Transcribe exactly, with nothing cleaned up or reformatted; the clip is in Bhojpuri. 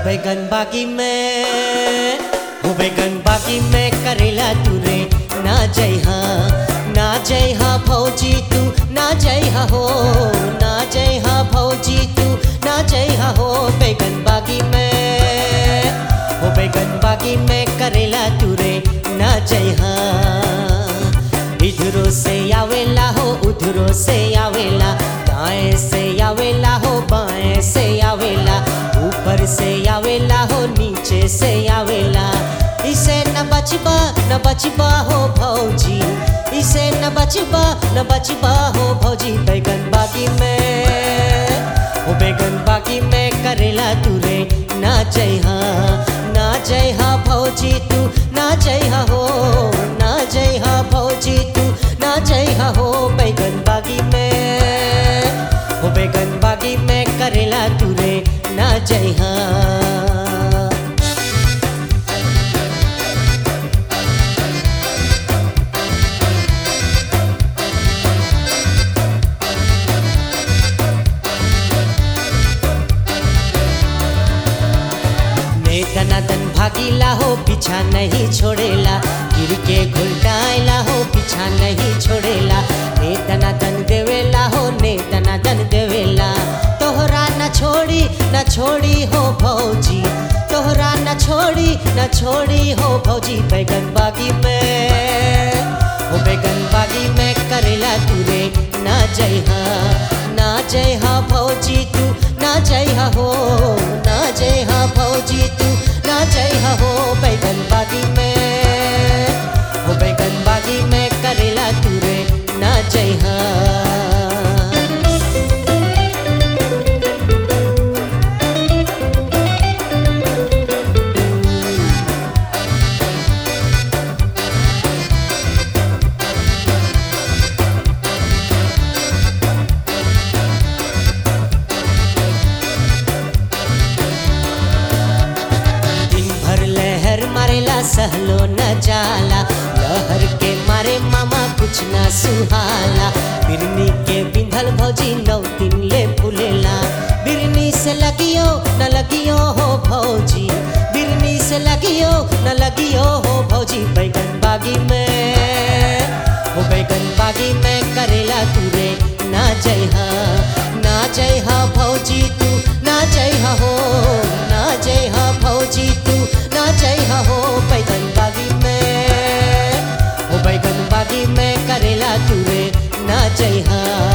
बैगन बागी में हो बैगन बागी में करेला तू रे ना जय हाँ ना जय हाँ भौजी तू ना जय हाँ हो ना जय हाँ भौजी तू ना जय हाँ हो बैगन बागी में हो बैगन बागी में करेला तू रे ना जय हाँ इधरों से आवेला हो उधरों से आवेला दाएं से आवेला हो बाएं से आवेला ऊपर से आवेला हो नीचे से आवेला इसे न बचबा न बचबा हो भौजी इसे न बचबा न बचबा हो भौजी बैगन बागी में हो बैगन बागी में करेला तू रे ना जय हाँ ना जय हाँ भौजी तू ना जय हाँ हो ना जय हाँ भौजी तू ना जय हाँ हो बैगन बागी में हो बैगन बागी में करेला तू रे ना जय हाँ दनादन भागीला हो पीछा नहीं छोड़ेला गिर के घुलटाइला हो पीछा नहीं छोड़ेला ने दनादन देवेला हो ने दनादन देवेला तोहरा न छोड़ी न छोड़ी हो भौजी तोहरा न छोड़ी न छोड़ी हो भौजी बैगन बागी में हो बैगन बागी में करेला तू रे ना जय हाँ ना जय हाँ भौजी तू ना जय हाँ हो ना जय हाँ भौजी तू ना जय हाँ हो बैगन बागी में हो बैगन बागी में करेला तू रे ना जय हाँ सहलो न जाला लहर के मारे मामा कुछ न सुहाला बिरनी के बिंधल भौजी नौ दिन ले फूलेला बिरनी से लगियो न लगियो हो भौजी बिरनी से लगियो न लगियो हो भौजी बैगन बागी में हो बैगन बागी में करेला तू रे ना जय हाँ ना जय हाँ भौजी तू ना जय हाँ हो ना जय हाँ भौजी तू ना जय हाँ हो बैगन बागी में हो बैगन बागी में करेला तू रे ना जय हाँ